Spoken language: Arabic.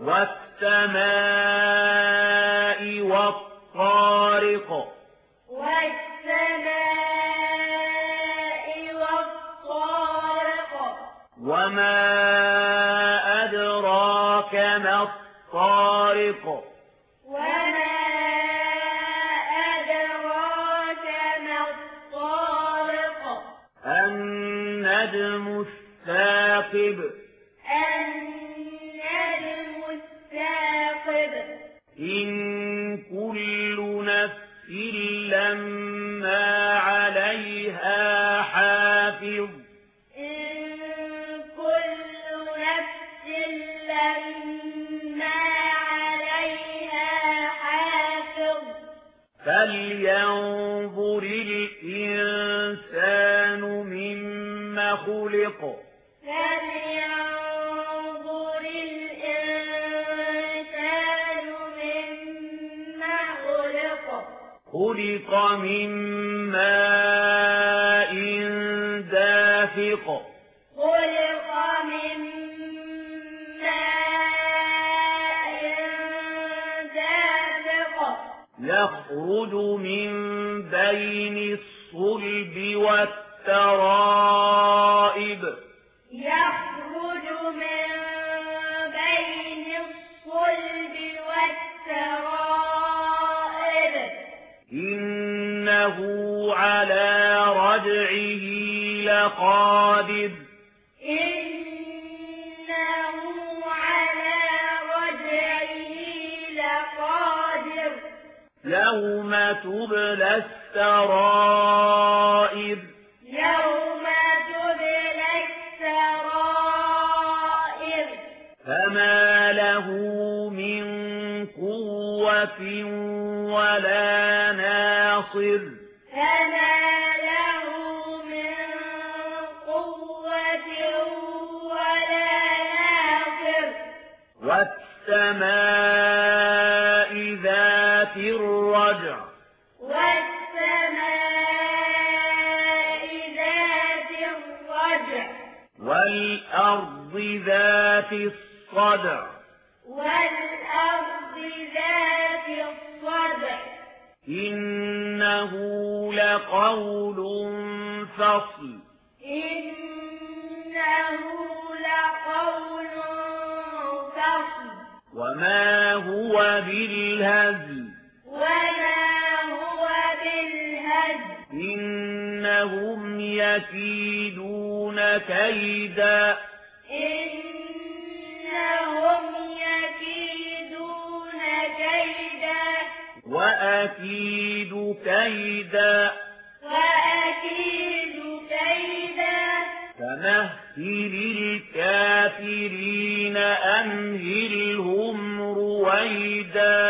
والسماء والطارق وما أدراك ما الطارق النجم الثاقب إن كل نفس لما عليها حافظ فلينظر الإنسان مما خلق خلق من ماء دافق يخرج من بين الصلب والترائب إنه على رجعه لقادر يوم تبلى السرائر فما له من قوة ولا ناصر والسماء ذات الرجع والأرض ذات الصدع إنه لقول فصل وما هو بالهزل إنهم يكيدون كيدا وأكيد كيدا فمهل الكافرين أمهلهم رويدا